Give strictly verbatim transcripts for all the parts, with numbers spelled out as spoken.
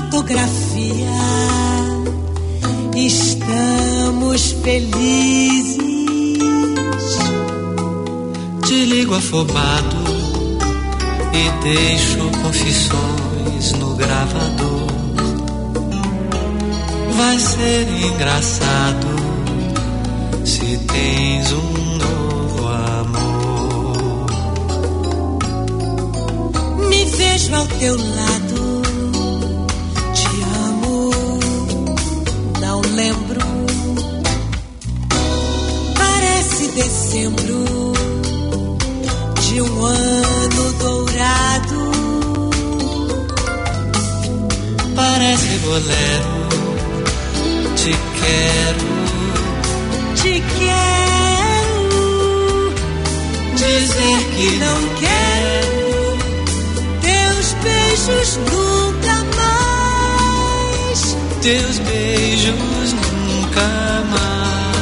fotografia. Estamos felizes. Te ligo afobado e deixo confissões no gravador. Vai ser engraçado se tens um novo amor. Me vejo ao teu lado, te amo, não lembro. Parece dezembro de um ano dourado. Parece bolero. Te quero, te quero dizer que não quero teus beijos nunca mais. Teus beijos nunca mais.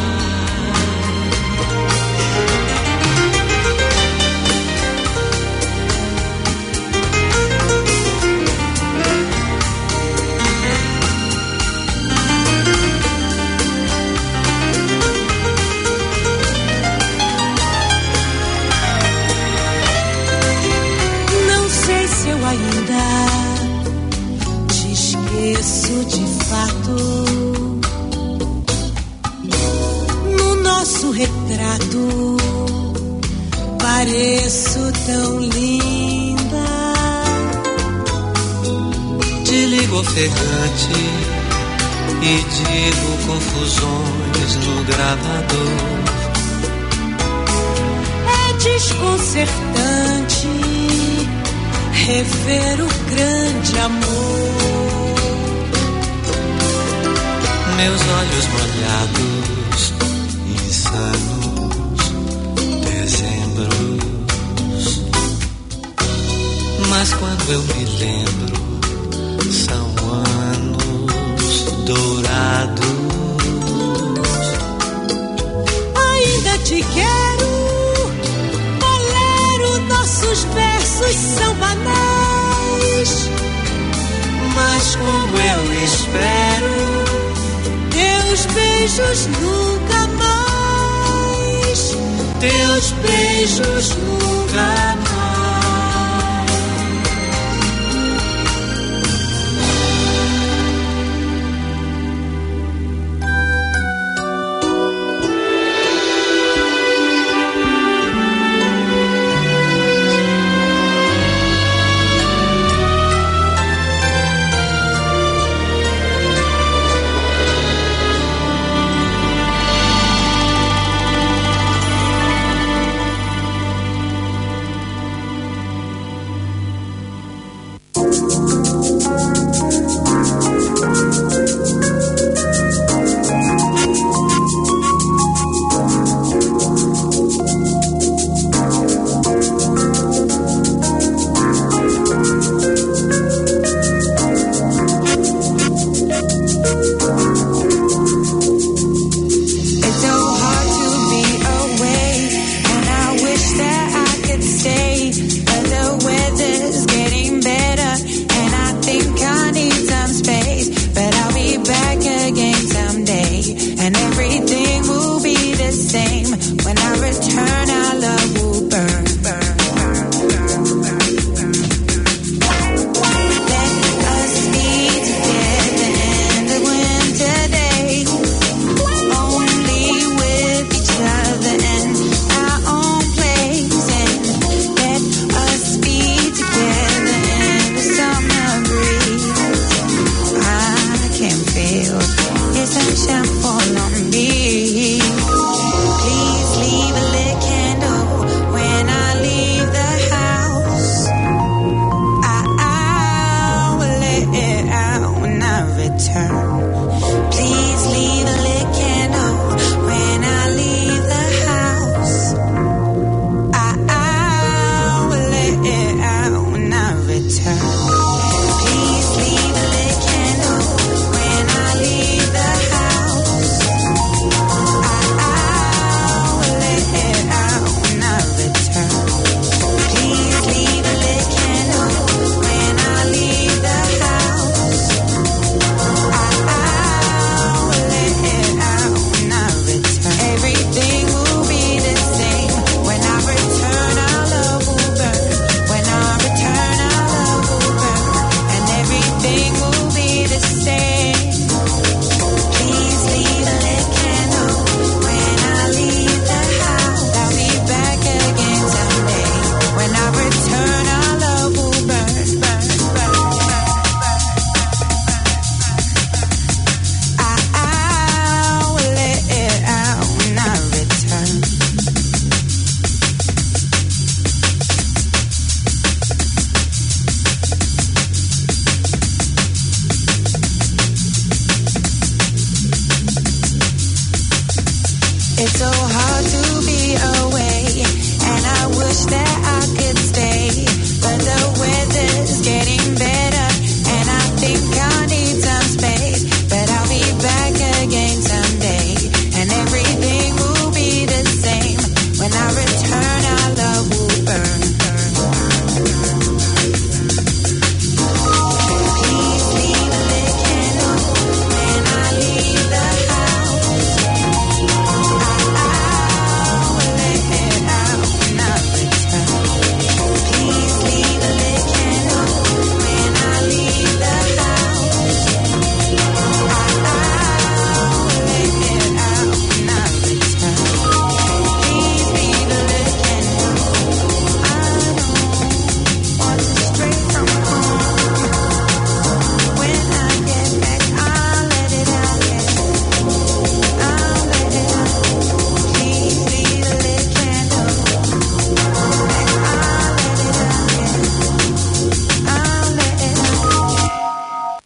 Ainda te esqueço de fato. No nosso retrato pareço tão linda. Te ligo ofegante e digo confusões no gravador. É desconcertante rever o grande amor. Meus olhos molhados, insanos, dezembros. Mas quando eu me lembro, são anos dourados. Ainda te quero, bolero, nossos versos são banais. Mas como eu espero teus beijos nunca mais. Teus beijos nunca mais.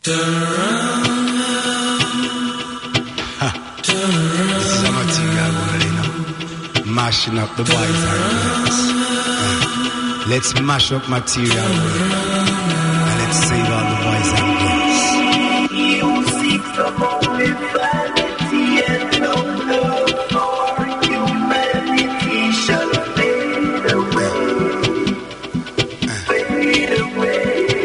This is a material world, you know. Mashing up the boys and girls. Uh, let's mash up material world. And let's save all the boys and girls. You seek the moment vanity and no love for humanity shall fade away. Fade away.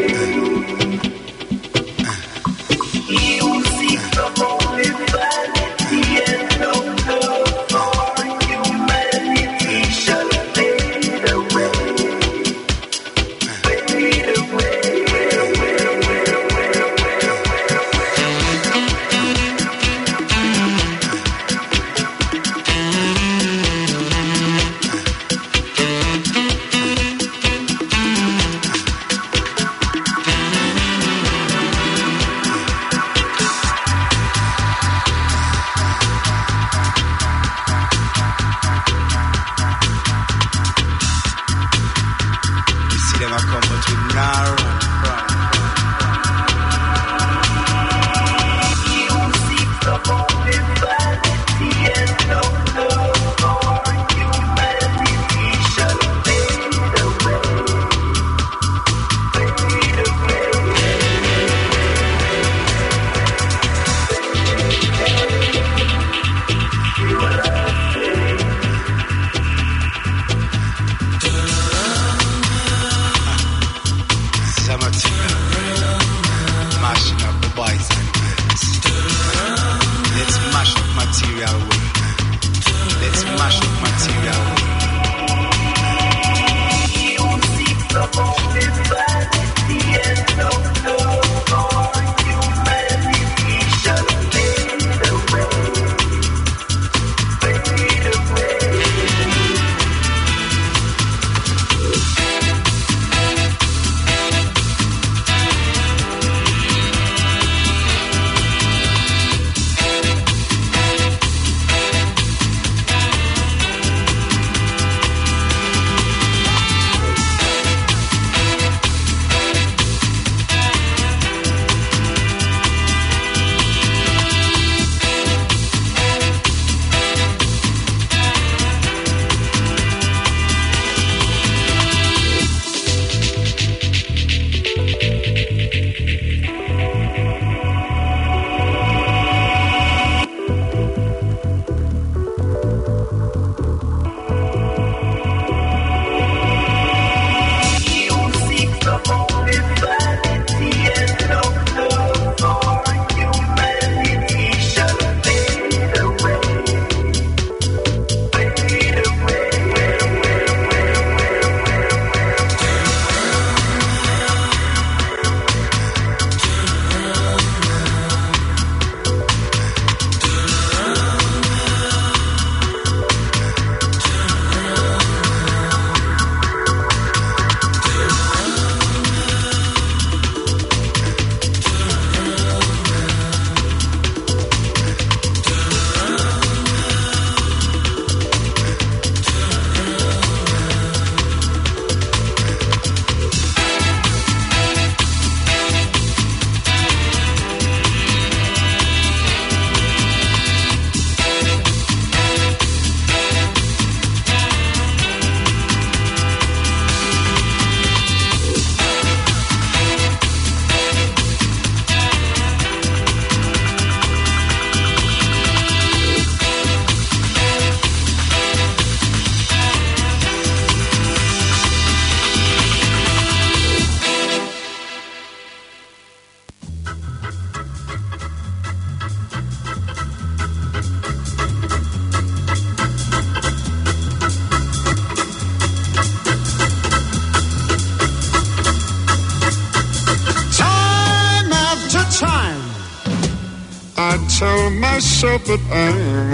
tell myself that I'm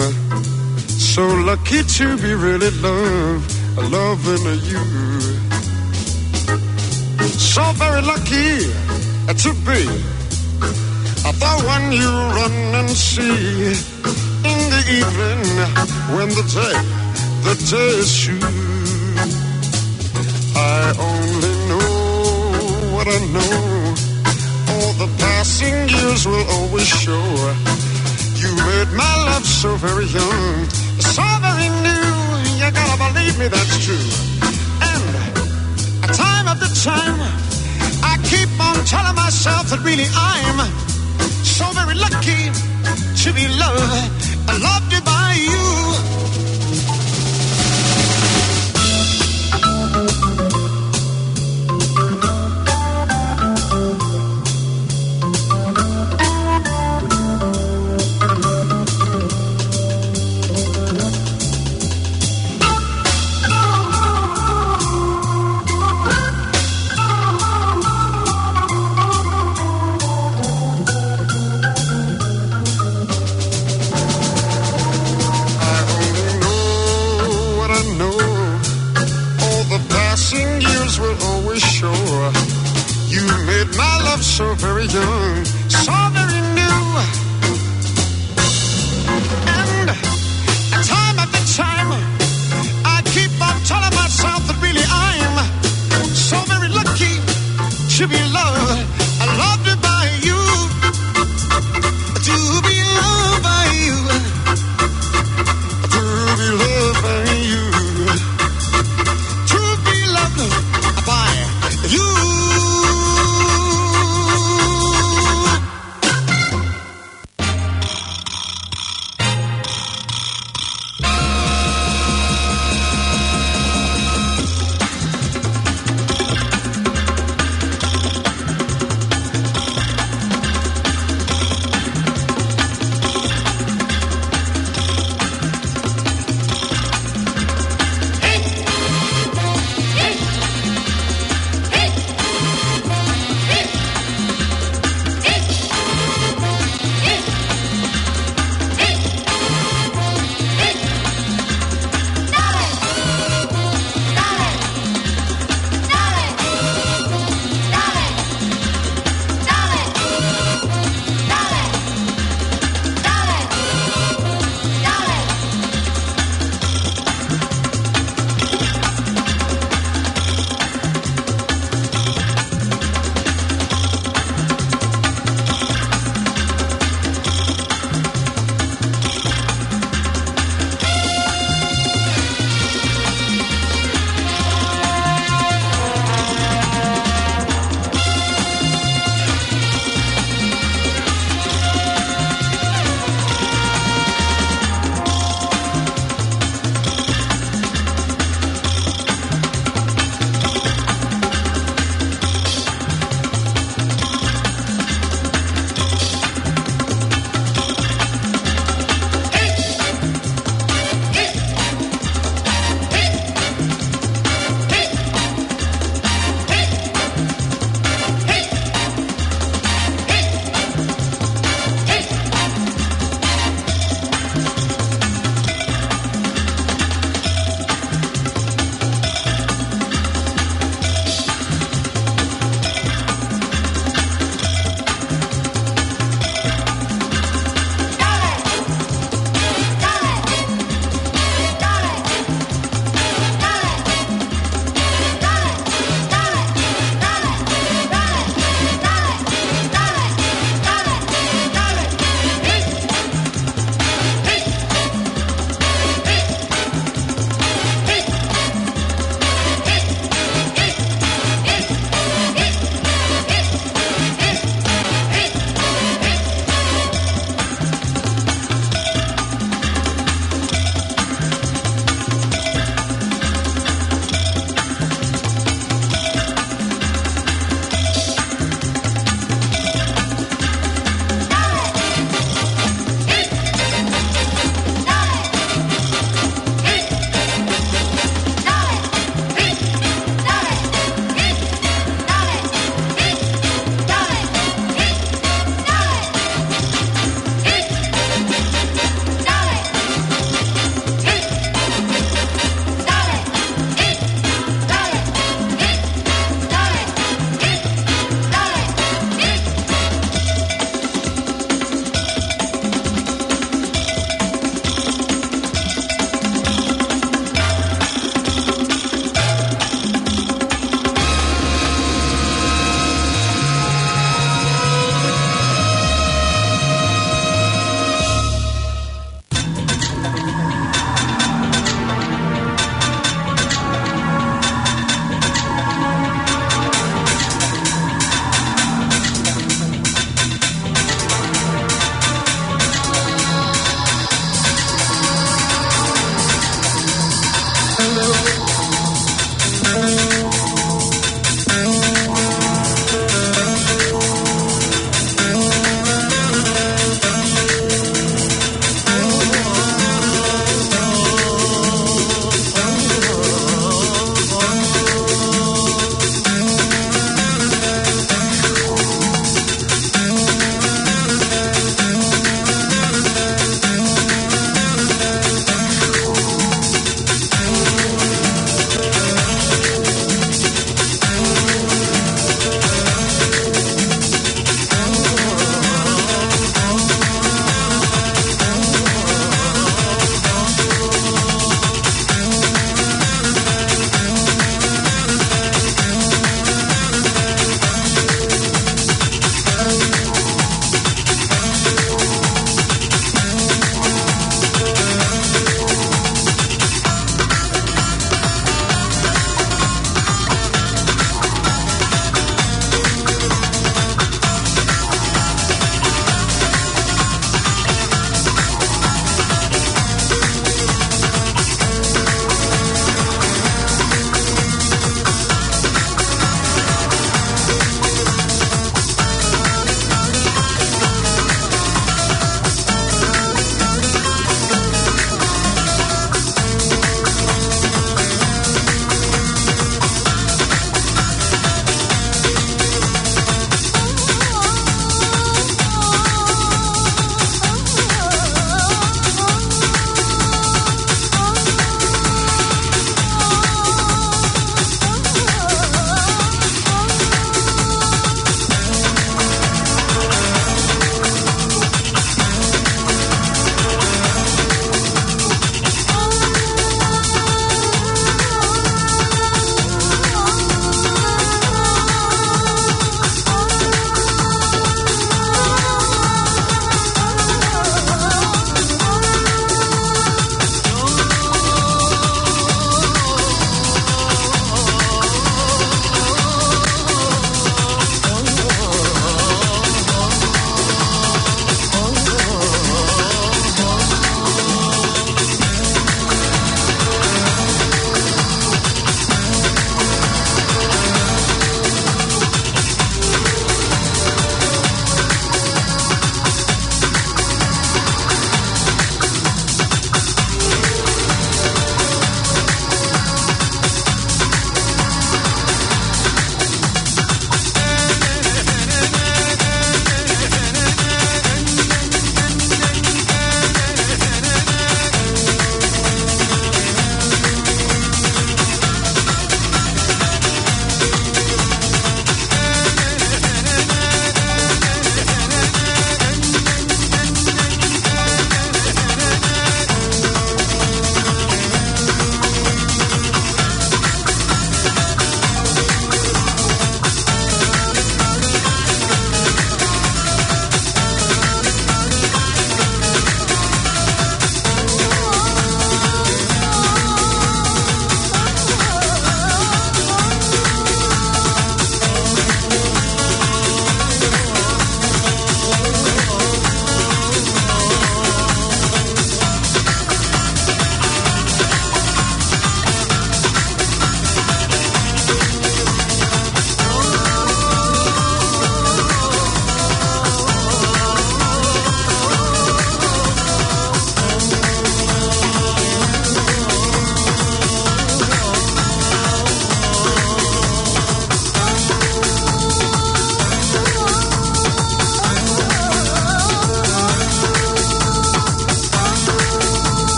so lucky to be really loved, loving you. So very lucky to be the one you run and see in the evening when the day, the day is through. I only know what I know. All the passing years will always show. You made my love so very young, so very new. You gotta believe me, that's true. And a time after time, I keep on telling myself that really I'm so very lucky to be loved, loved by you.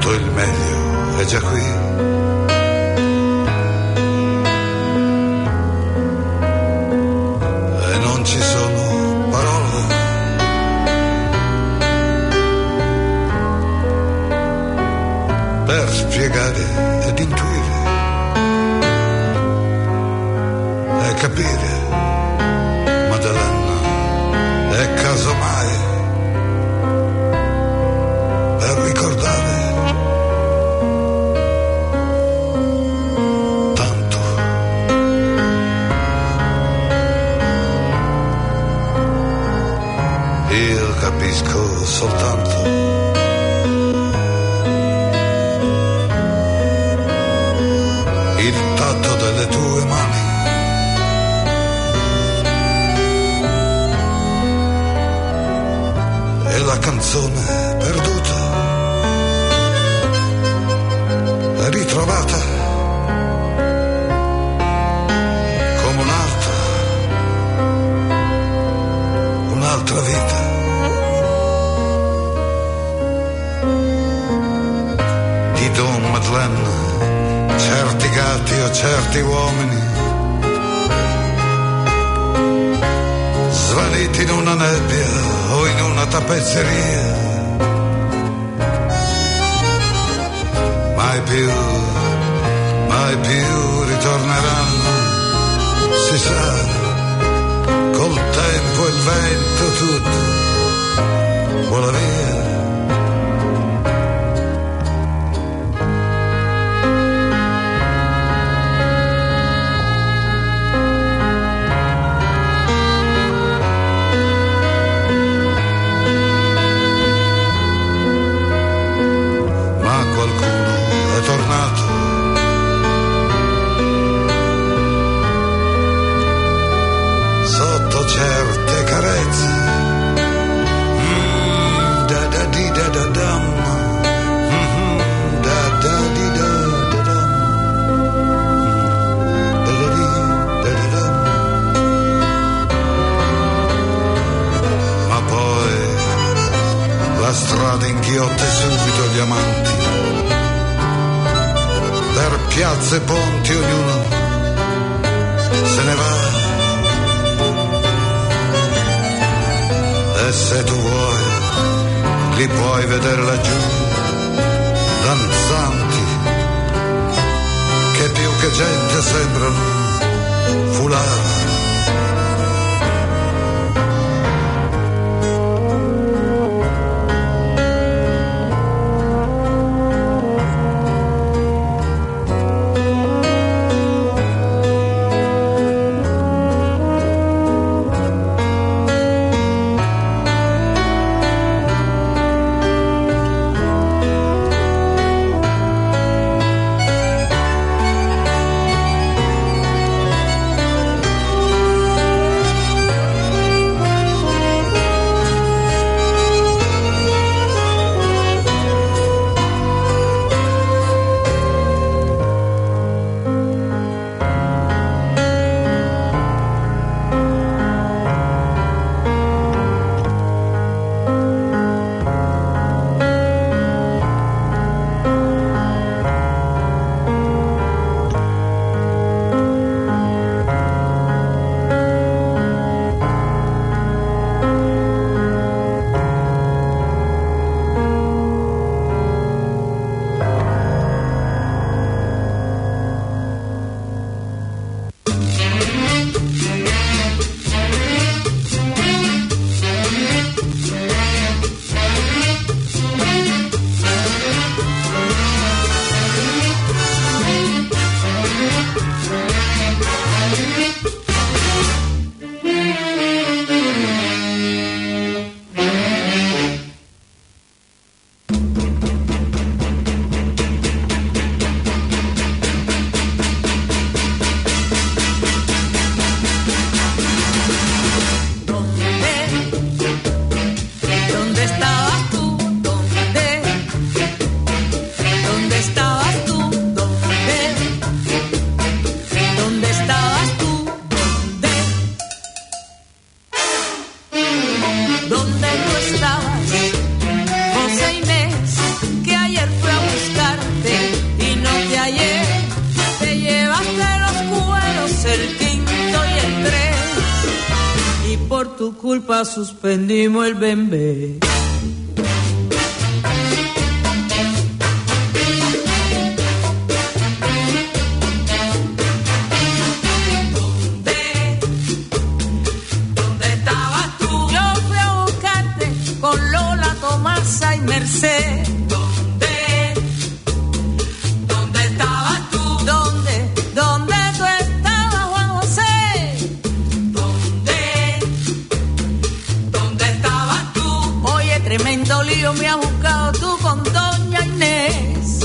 tutto il meglio è già qui. E non ci sono parole per spiegare ed intuire e capire, Maddalena, e casomai per ricordare tanto. Io capisco soltanto il tatto delle tue mani, e la canzone perduta è ritrovata come un'altra, un'altra vita. Di Don Madeleine, certi gatti o certi uomini svaniti in una nebbia o in una tappezzeria, mai più, mai più ritorneranno, si sa, col tempo e il vento tutto vola via. Certe carezze, mm, da da di da da dam, mm, da da di da da dam, mm, da da di da da dam. Ma poi la strada inghiotte subito gli amanti, per piazze e ponti ognuno se ne va. E se tu vuoi, li puoi vedere laggiù, danzanti, che più che gente sembrano fulani. culpa suspendimos el bembé. Merced, ¿dónde? ¿Dónde estabas tú? ¿Dónde? ¿Dónde tú estabas, Juan José? ¿Dónde? ¿Dónde estabas tú? Oye, tremendo lío me has buscado tú con doña Inés.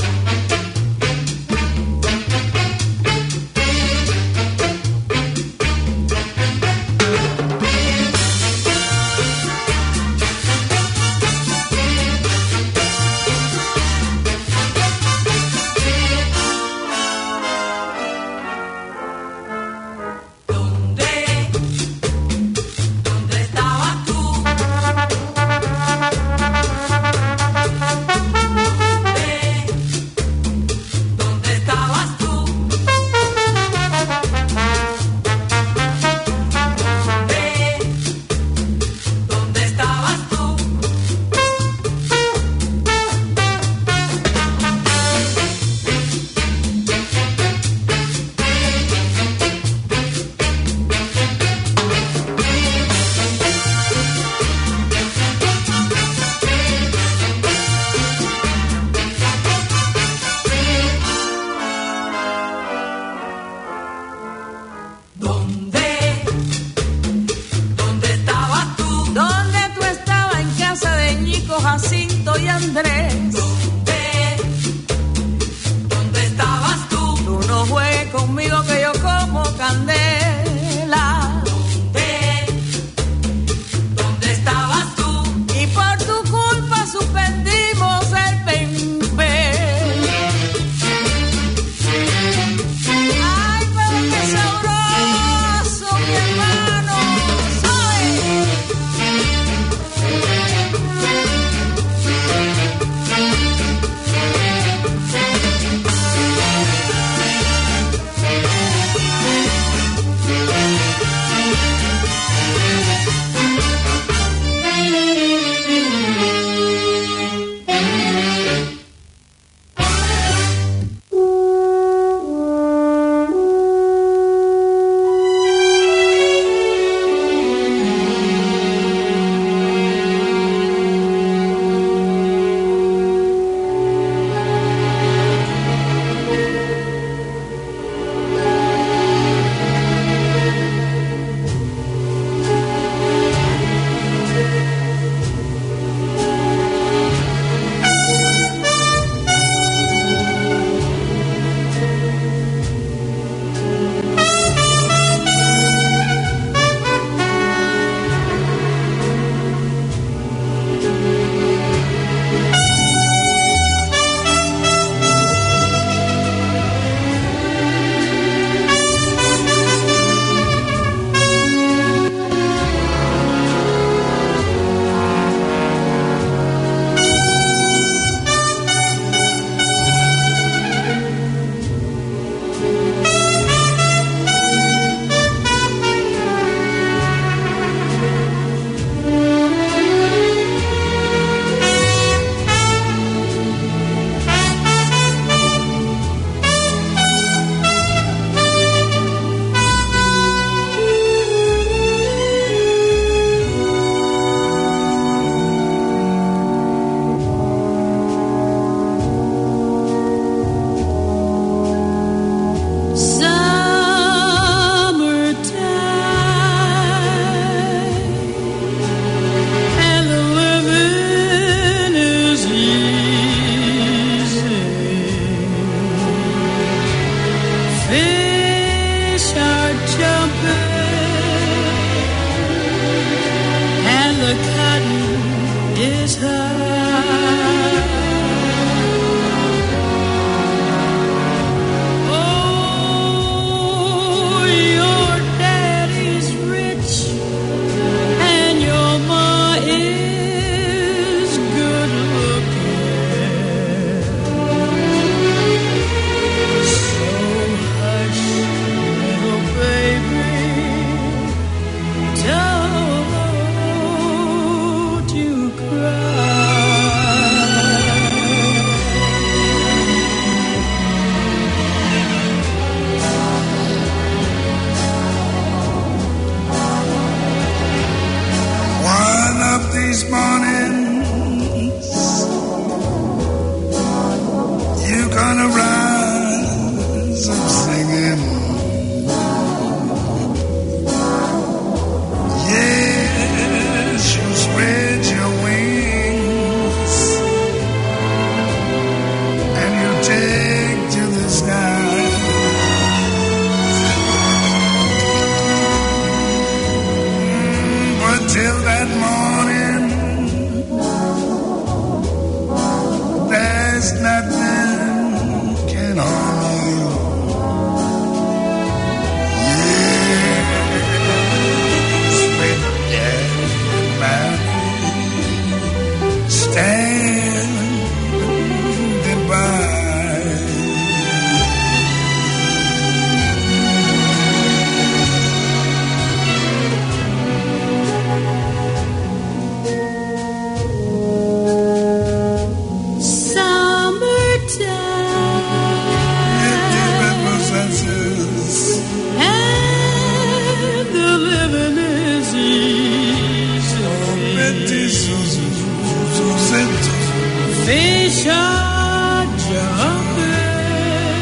fish are jumping,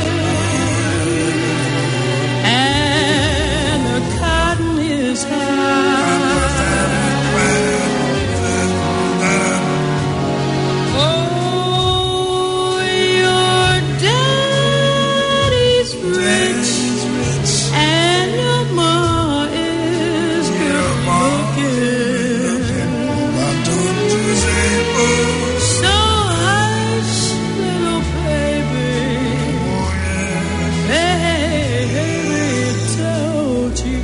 and the cotton is high. Oh, your daddy's rich, and your ma is good looking. So hush, little baby, baby, don't you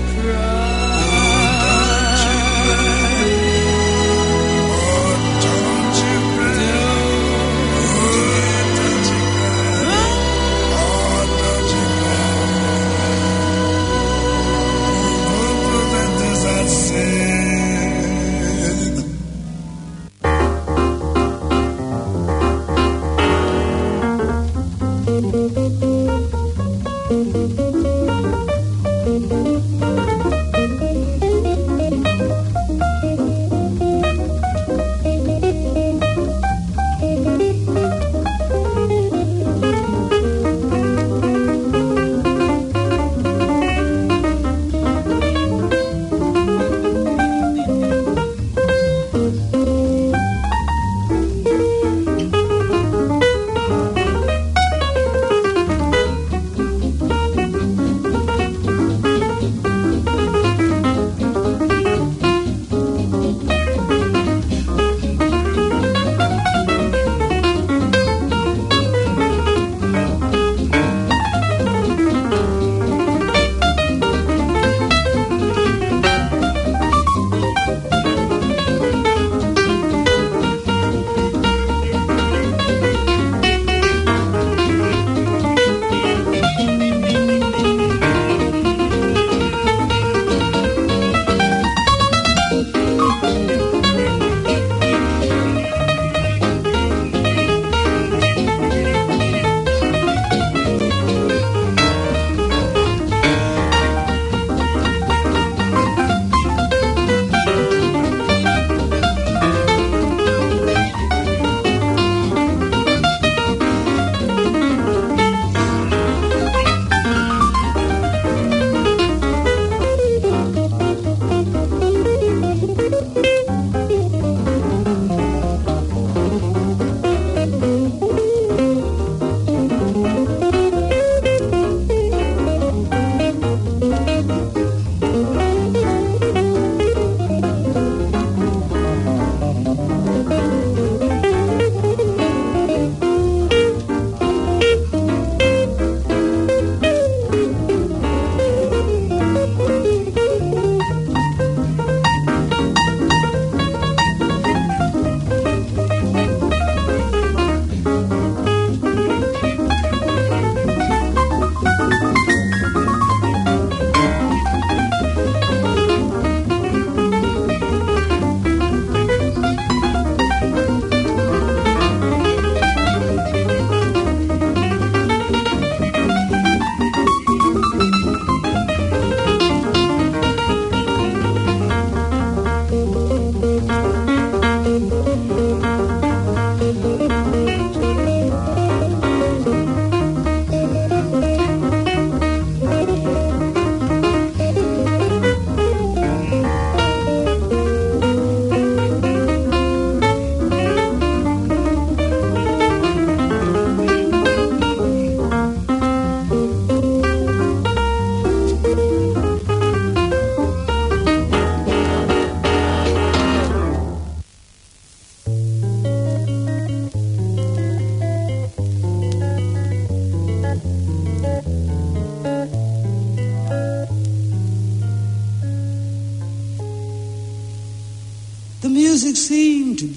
music seemed to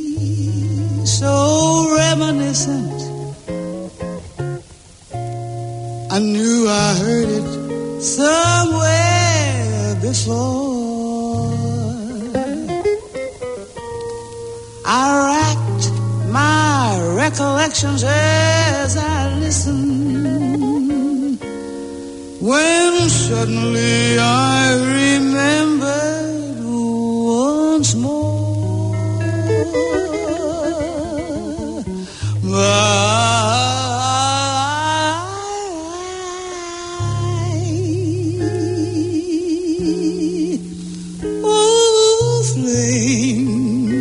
be so reminiscent. I knew I heard it somewhere before. I racked my recollections as I listened, when suddenly I remembered once more Oh, flame,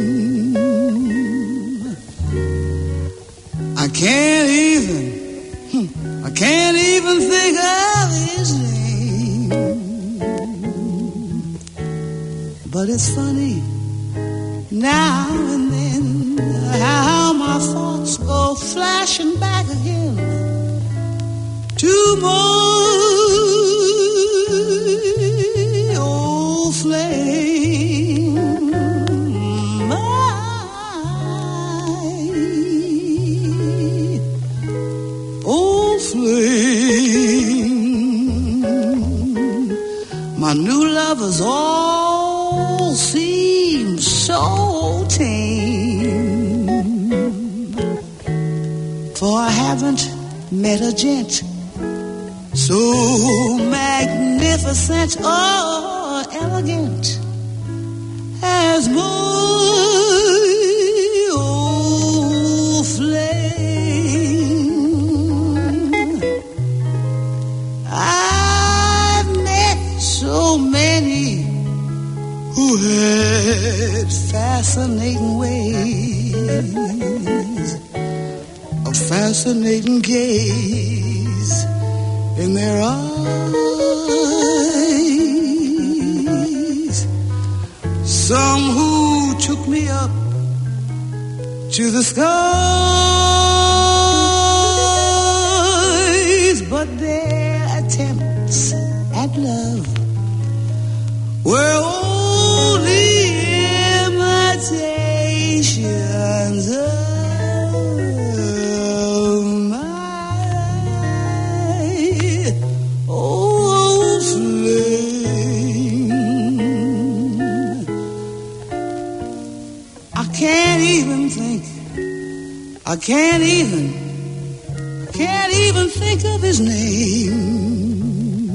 I can't even, I can't even think of his name. But it's funny now and then how my thoughts go flashing back again to my old flame, my old flame. My new lovers all seem so tame, for I haven't met a gent so magnificent or elegant as my old flame. I've met so many who had fascinating ways, a fascinating gaze in their eyes. Some who took me up to the skies, but their attempts at love were only imitations of I can't even, can't even think of his name.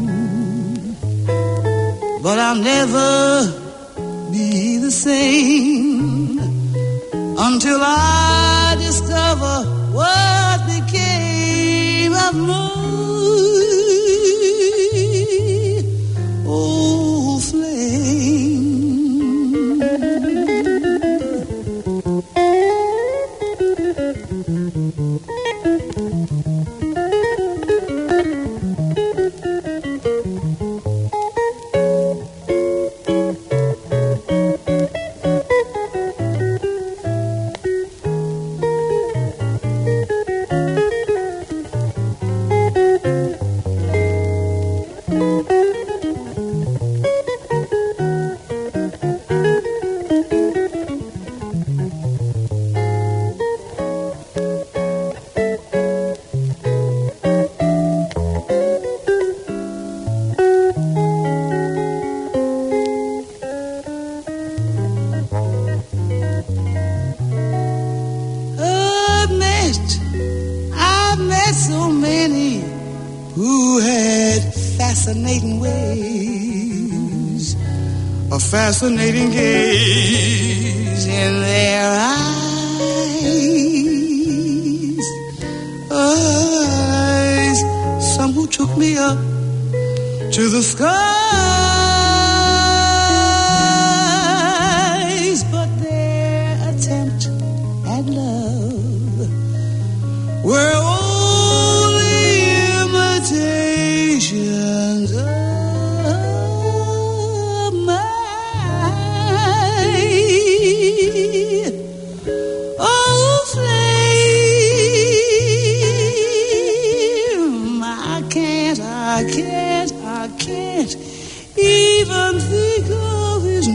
But I'll never be the same until I discover what became of my old flame. Fascinating gaze in their eyes, eyes. Some who took me up to the skies, but their attempt at love were only imitations of I can't, I can't even think of his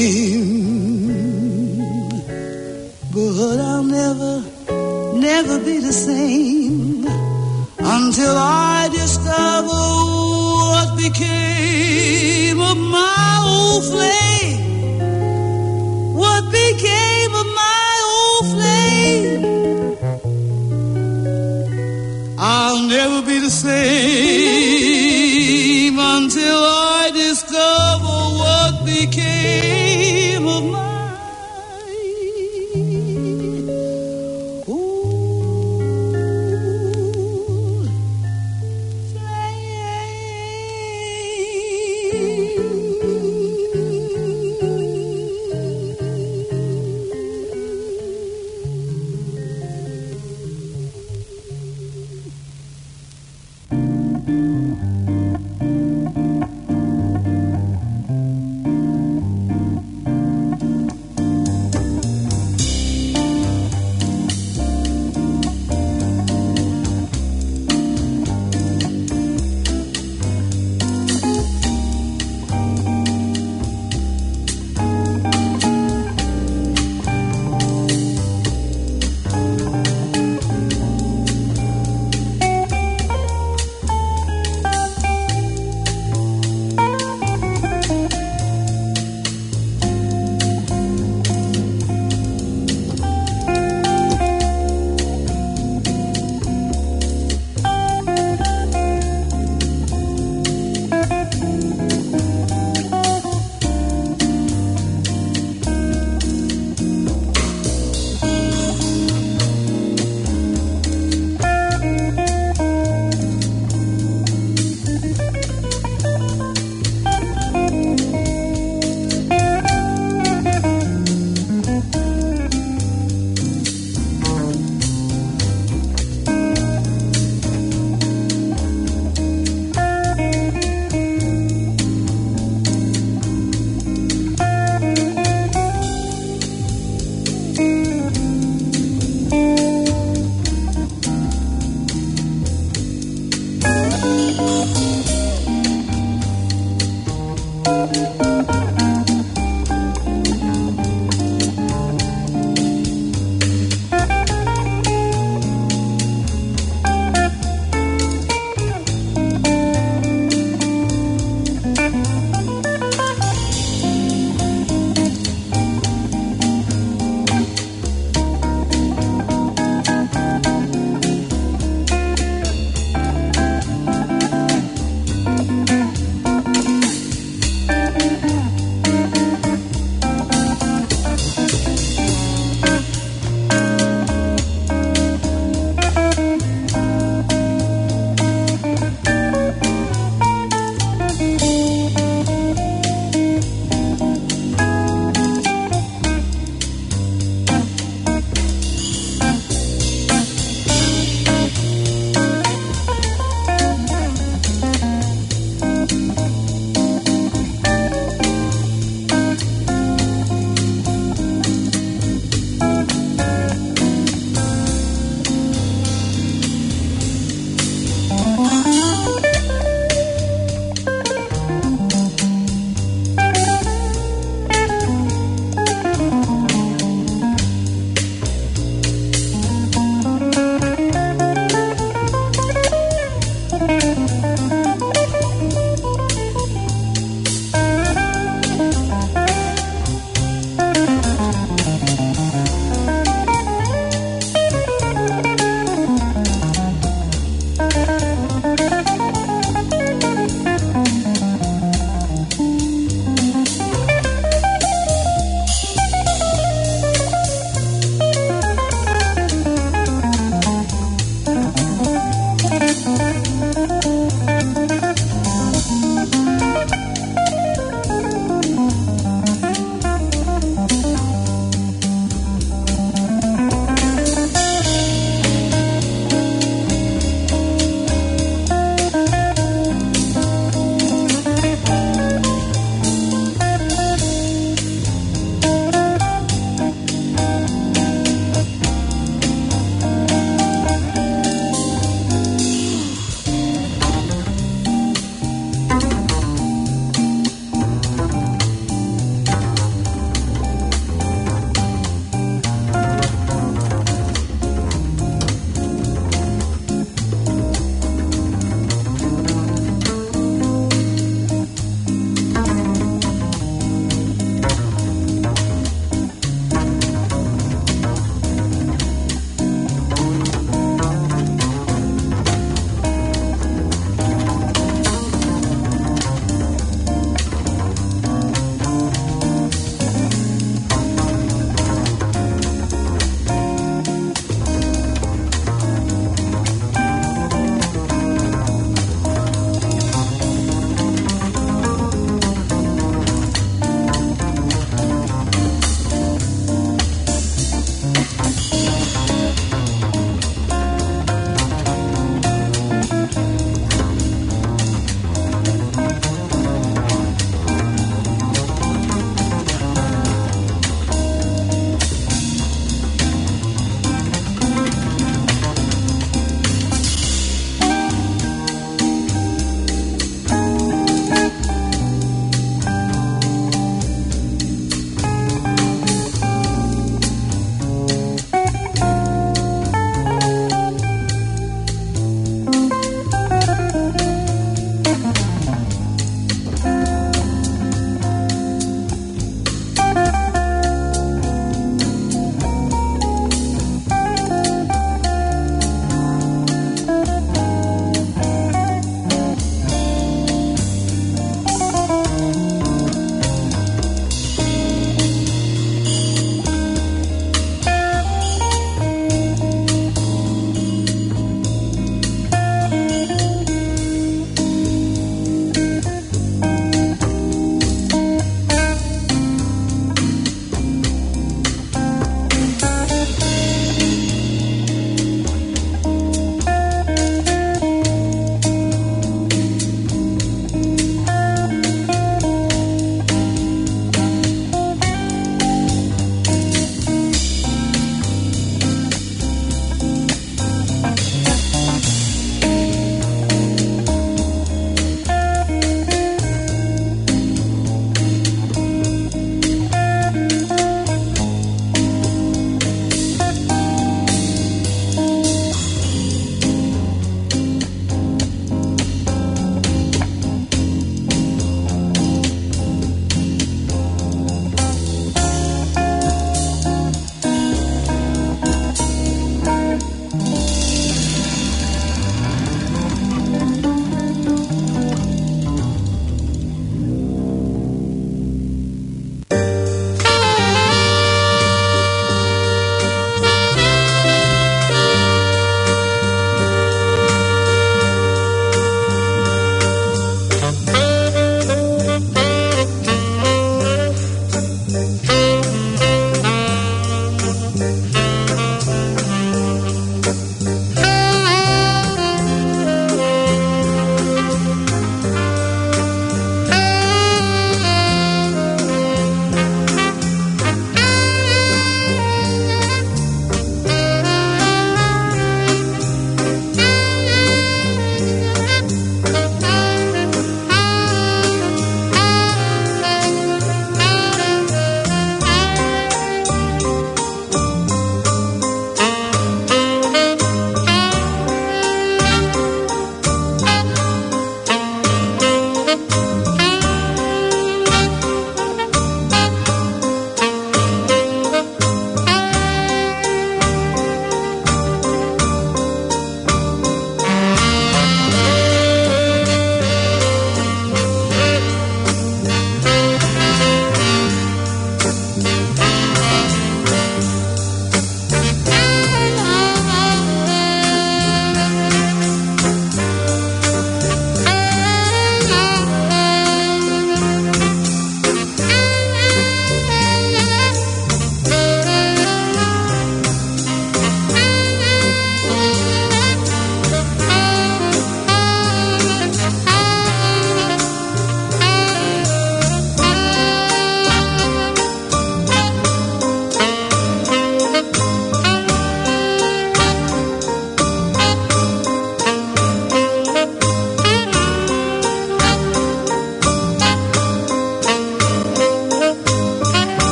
name. But I'll never, never be the same until I discover what became of my old flame. What became of my old flame? I'll never be the same